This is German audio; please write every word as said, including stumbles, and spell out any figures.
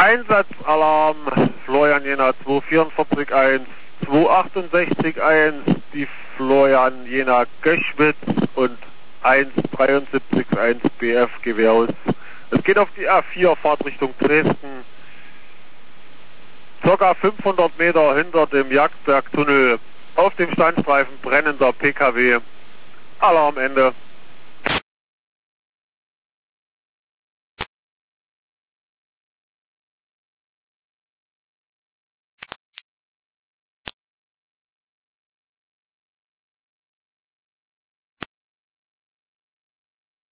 Einsatzalarm, Florian Jena zwei vier vier eins, zwei acht sechs eins, die Florian Jena Göschwitz und eins drei sieben eins B F Gewehraus. Es geht auf die A vier, Fahrt Richtung Dresden. Circa fünfhundert Meter hinter dem Jagdbergtunnel auf dem Standstreifen brennender P K W. Alarmende.